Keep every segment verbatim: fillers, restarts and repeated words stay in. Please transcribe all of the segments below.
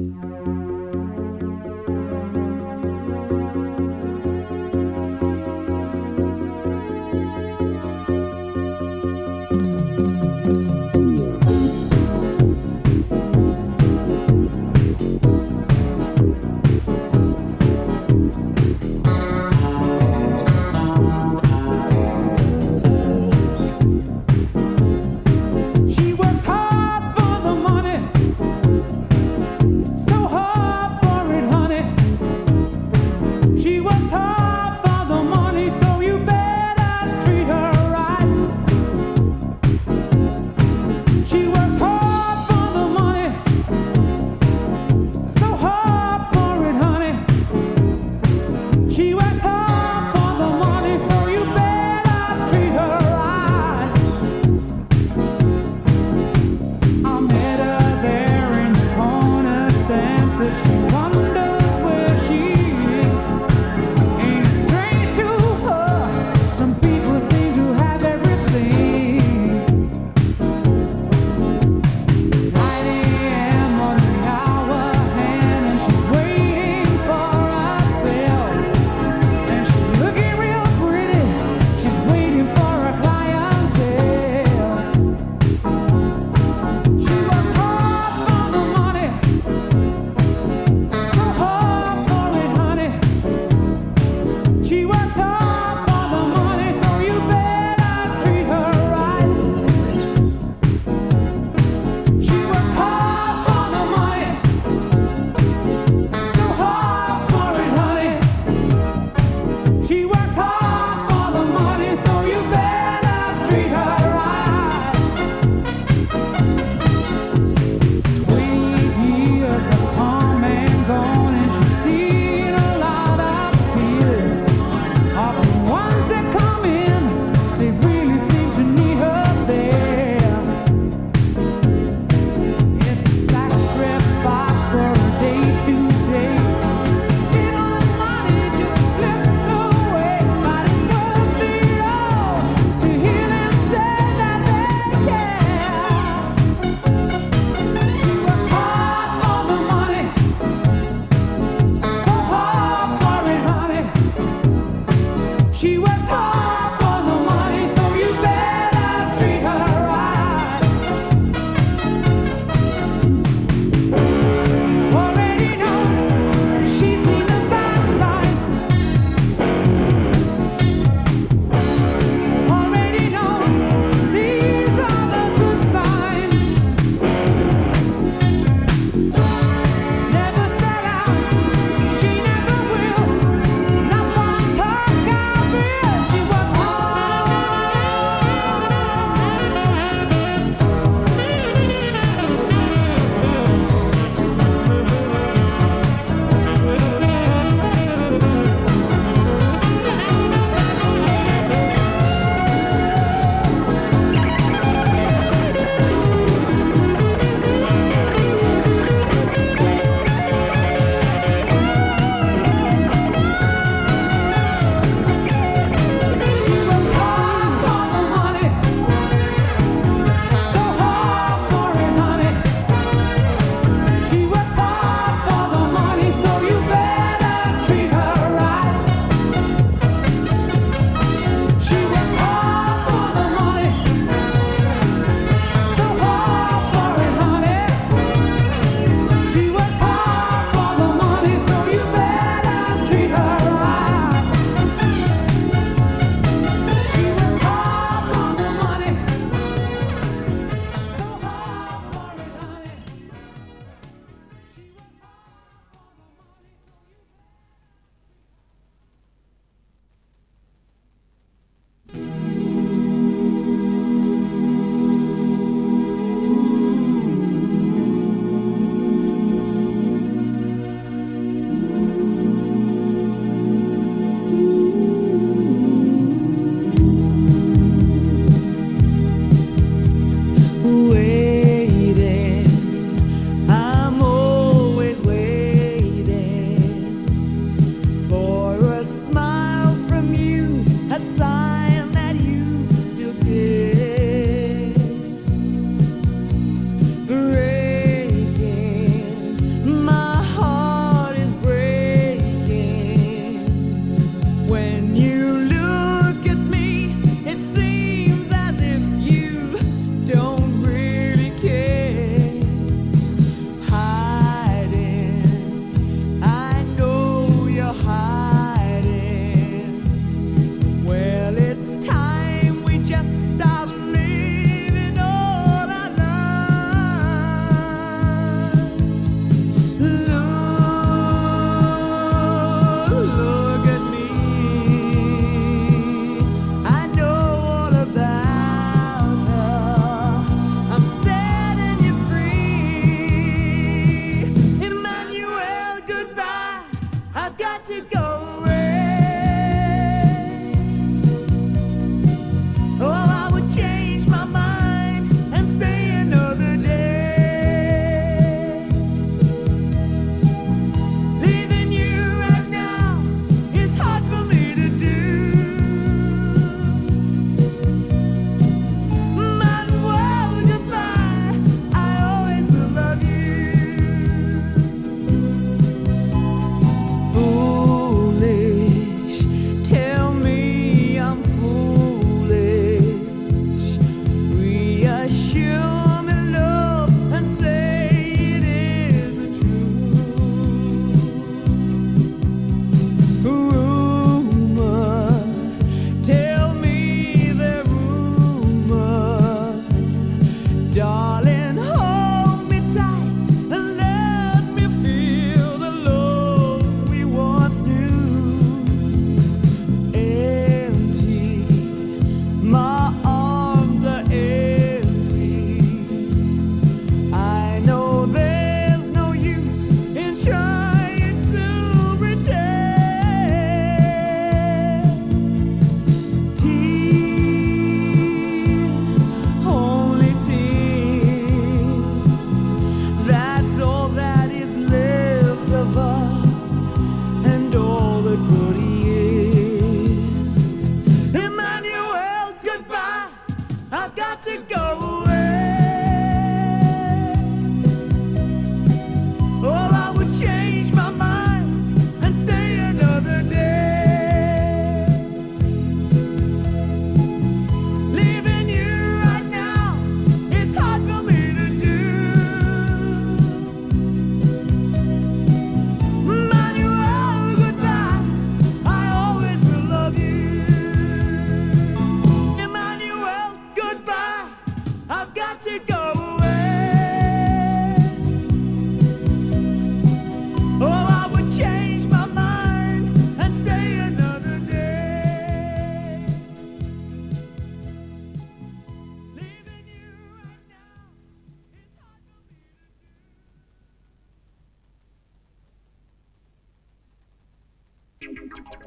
She works hard for the money, so hard.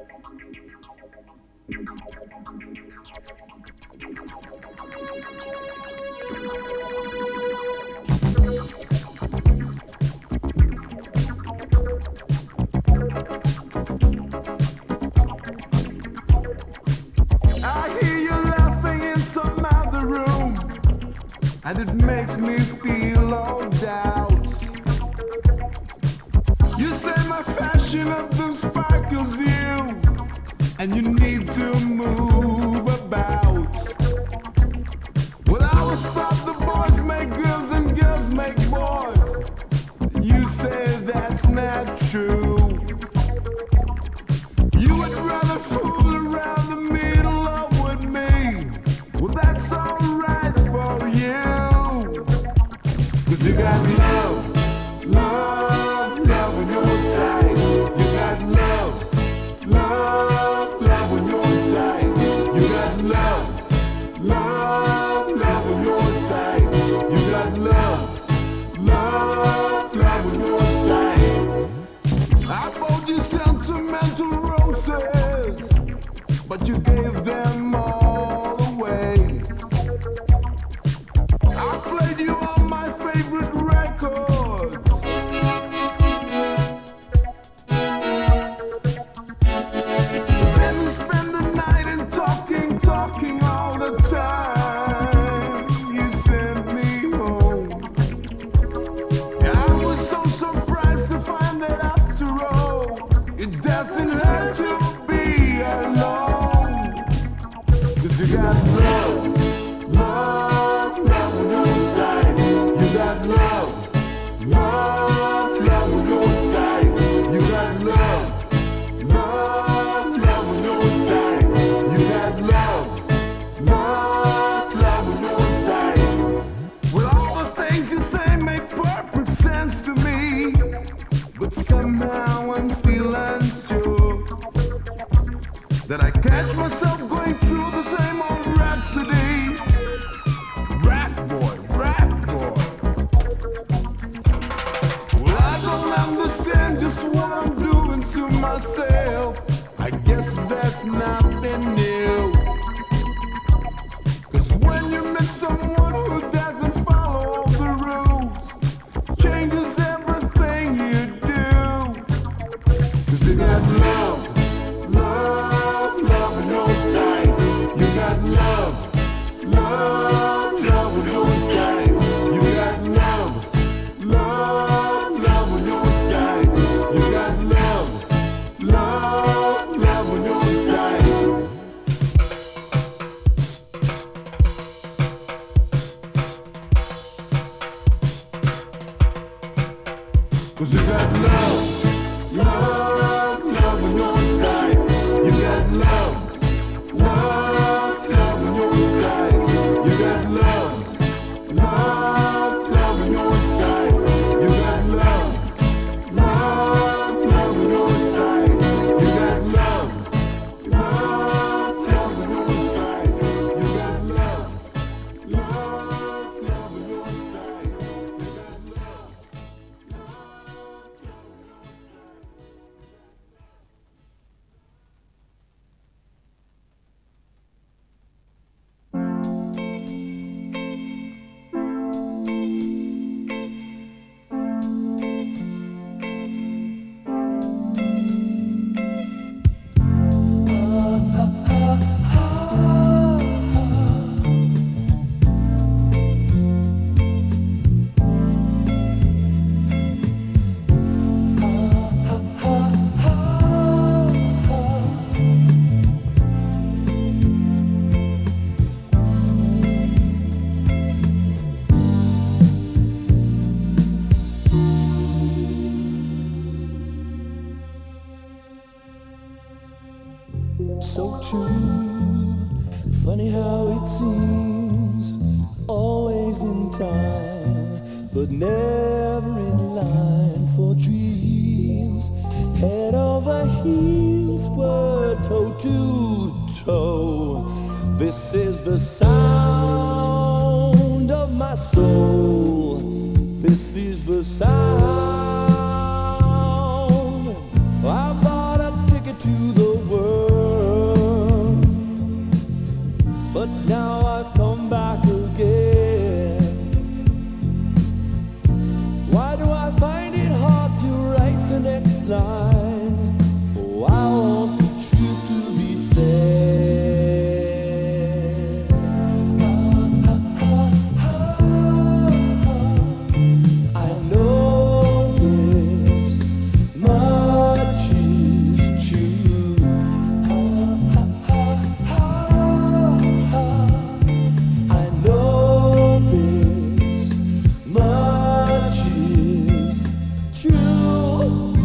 And it makes me feel all doubts. You say my fashion of them sparkles you, and you need to move about. Well, I always thought the boys make girls and girls make boys. You say that's not true. You would rather fool around the middle of with me. Well, that's alright for you. Cause you got love, love, love on your side. You got love, love, love on your side. You got love, love, love on your side. You got love, love, love on your side. I bought you sentimental roses, but you gave them all away. I played you on my favorite records. Then you spend the night and talking, talking all the time. You sent me home. I was so surprised to find that after all, it doesn't hurt to be alone. Cause you got love, love, love on your side. You got love, love, love on your side. You got love, love, love on your side. You got love, love, love on your side. Well, all the things you say make perfect sense to me, but somehow I'm still unsure that I catch myself going through the same old rhapsody. Rap boy, rap boy. Well, I don't understand just what I'm doing to myself. I guess that's nothing new. Cause when you meet someone who doesn't follow all the rules, changes everything you do. Cause you got love, love, love on your side. You got love, love, love on your side. You got love, love, love on your side. You got love, love, love on your side. Cause you got love, love, love on your side. You got love, love, love on your side. You got love, love, love on your side. You got love, love, love on your side. You got love, love, love on your side. You got love, love, love on your side. You got love, love, love on your side. So true, funny how it seems, always in time, but never in line for dreams. Head over heels, were toe to toe. This is the sound of my soul. This is the sound. I bought a ticket to the world. line. Oh, I want the truth to be said. Ah, ah, ah, ah. I know this much is true. Ah, ah, ah, ah. I know this much is true.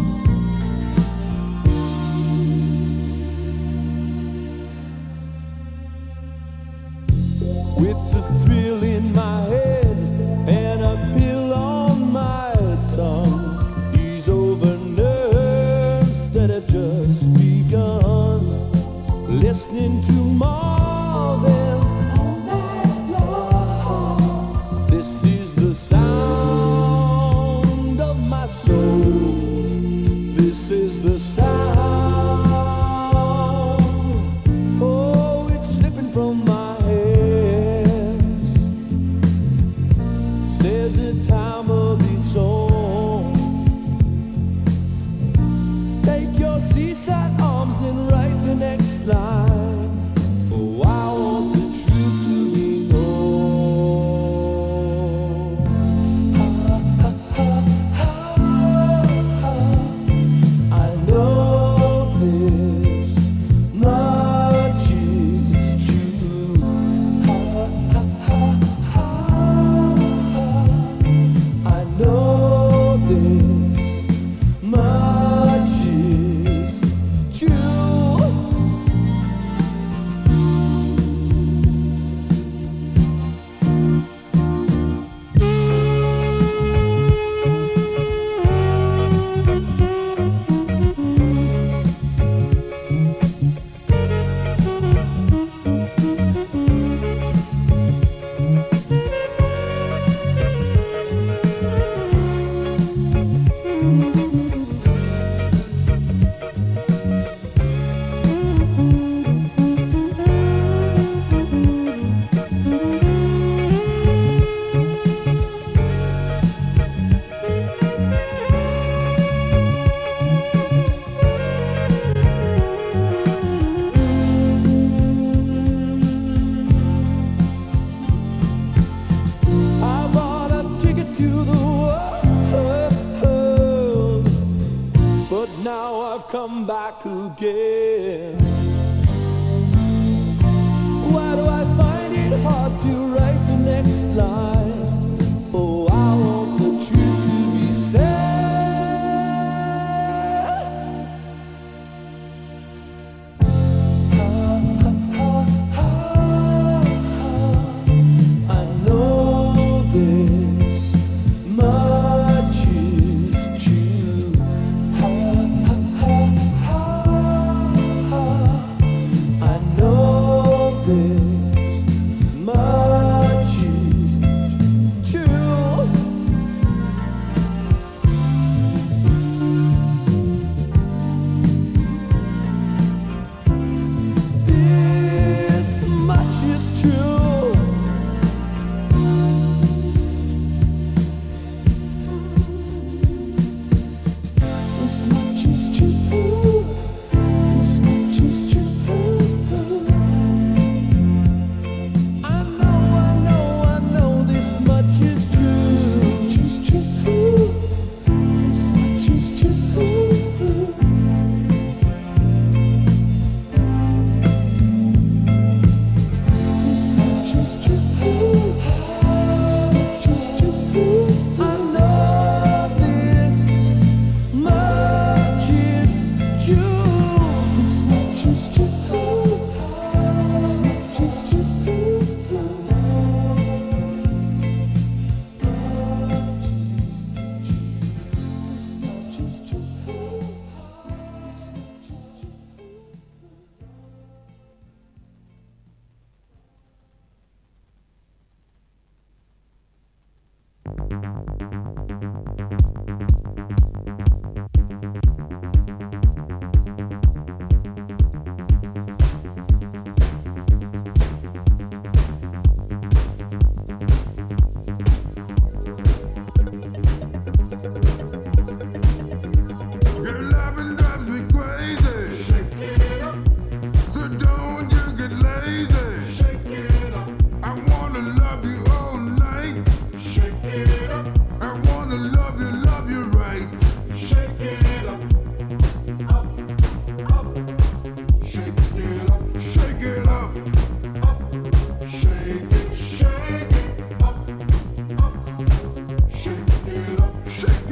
With the thrill in my head and a pill on my tongue, ease over nerves that have just begun. Listening to more than all night long. This is the sound of my soul. This is the sound. Oh, it's slipping from my hands. Says a time of its own. Take your seaside arms and write the next line. Oh, I want the truth to be known. Ah, ah, ah, ah, ah. I know this much is true. Ah, ah, ah, ah. I know this much is true. I bought a ticket to the world, but now I've come back again. Why do I find it hard to write the next line? Oh, I want the truth to be said. Ah, ah, ah, ah. I know this much is true. Ah, ah, ah, ah. I know this much is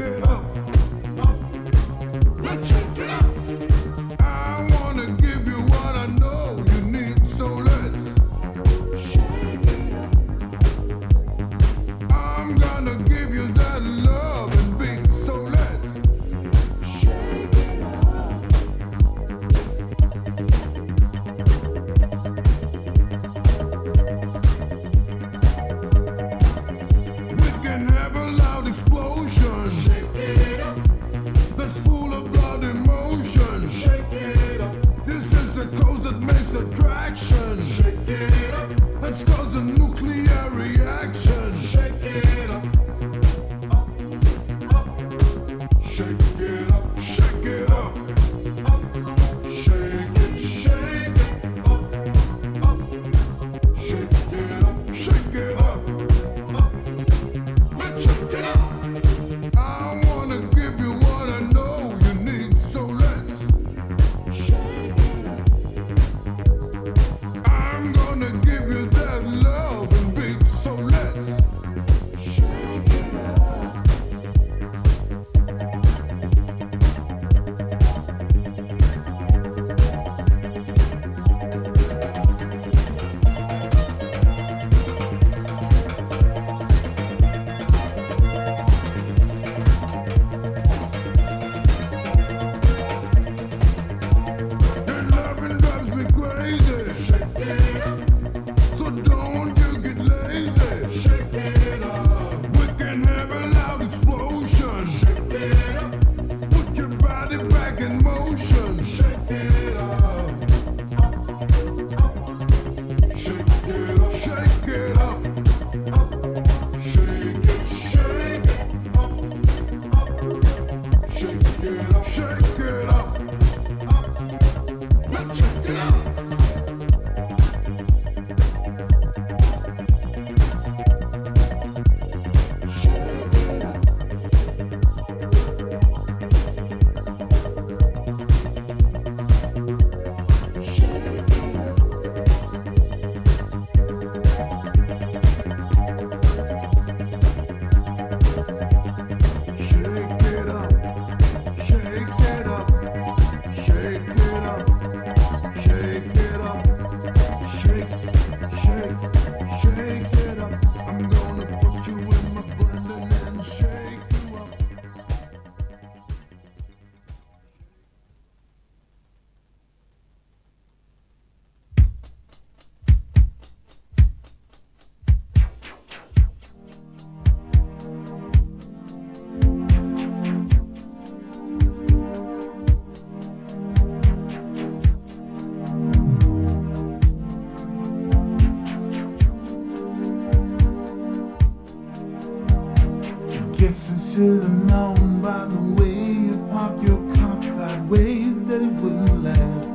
Should've known by the way you park your car sideways that it wouldn't last.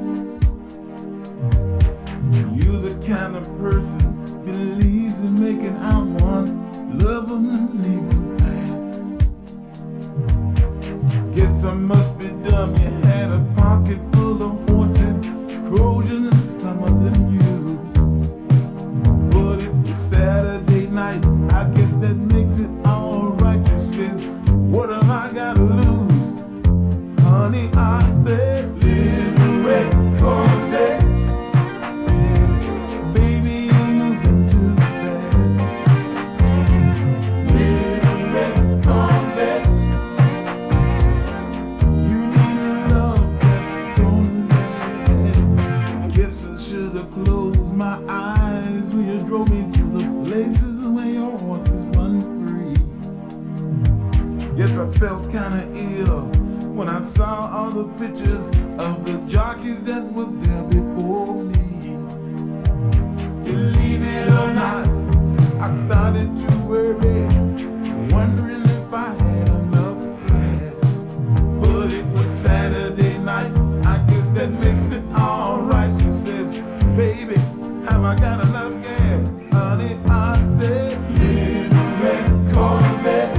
You're the kind of person believes in making out once, love them and leave them fast. Guess I must be dumb, you had a pocket full of horses, Trojans and some of them used. But it was Saturday night, I guess that makes it alright, you says. What have I got to lose? Honey, I said, little red Corvette. Baby, you're moving too fast. Little red Corvette. You need a love that's gonna last. Guess I should have closed my eyes when you drove me to the places where your horses run free. Yes, I felt kinda ill when I saw all the pictures of the jockeys that were there before me. Believe it or not, I started to worry, wondering if I had enough class. But it was Saturday night, I guess that makes it alright. She says, baby, have I got enough gas? Honey, I said, little red Corvette.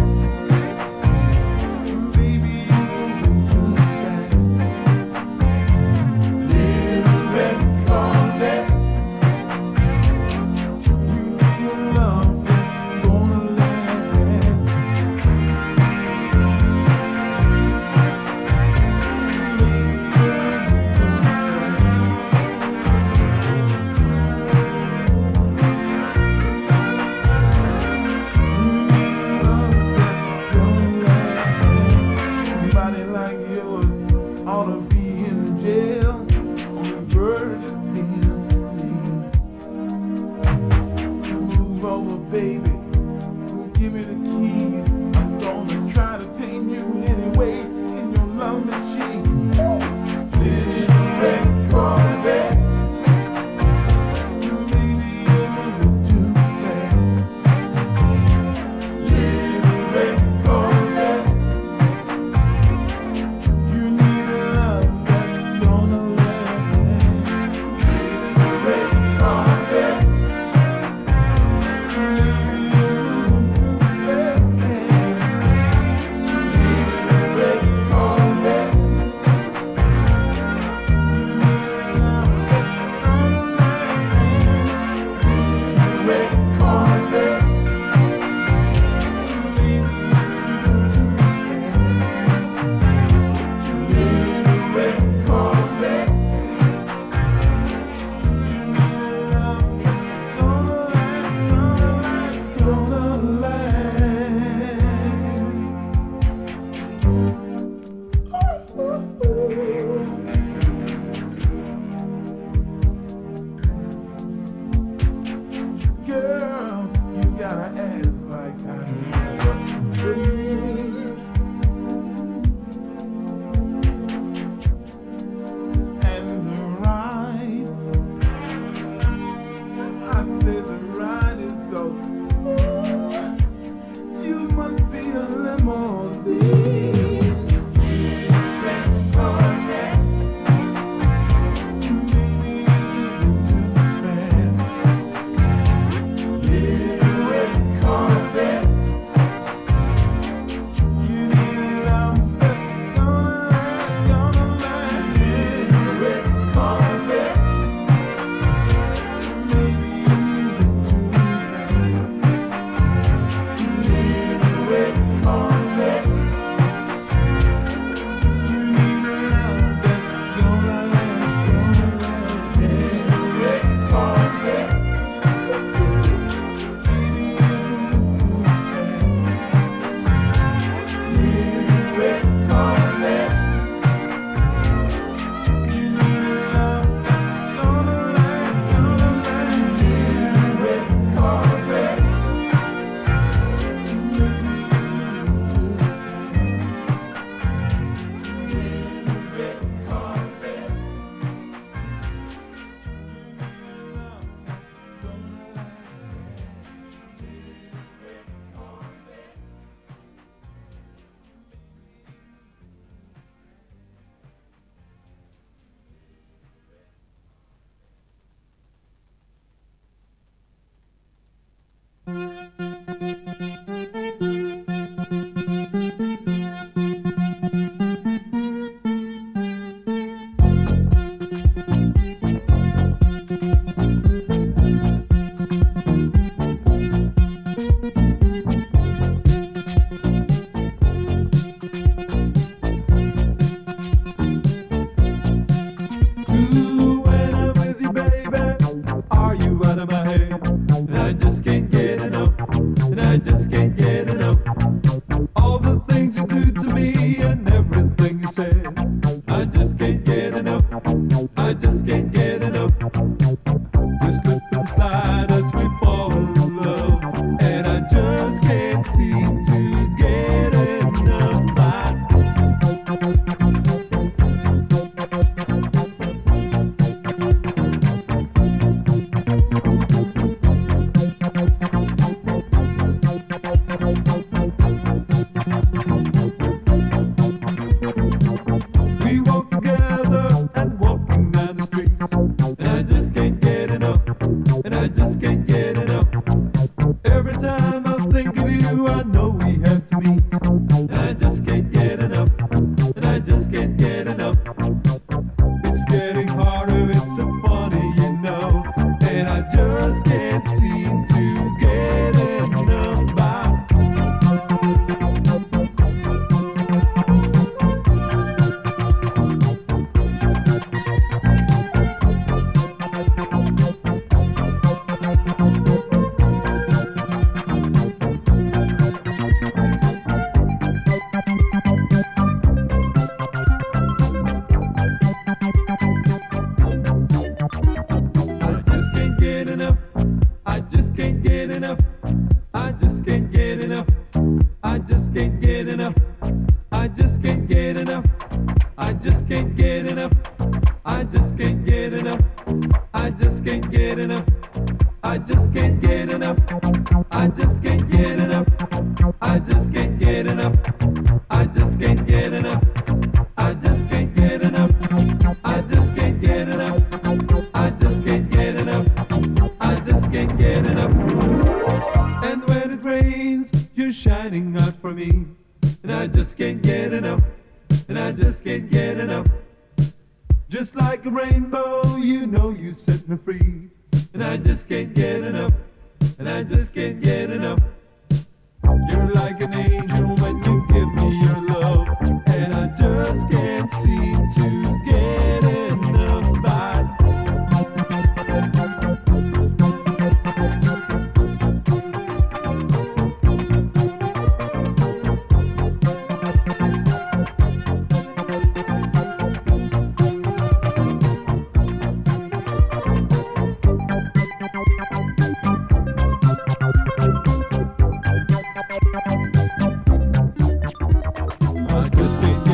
get enough. I just can't get enough. I just can't get enough. I just can't get enough. I just can't get enough. And when it rains, you're shining out for me. And I just can't get enough. And I just can't get enough. Just like a rainbow, you know you set me free. And I just can't get enough. And I just can't get enough. You're like an angel when you give me your love. And I just can't seem to get enough. I I just can't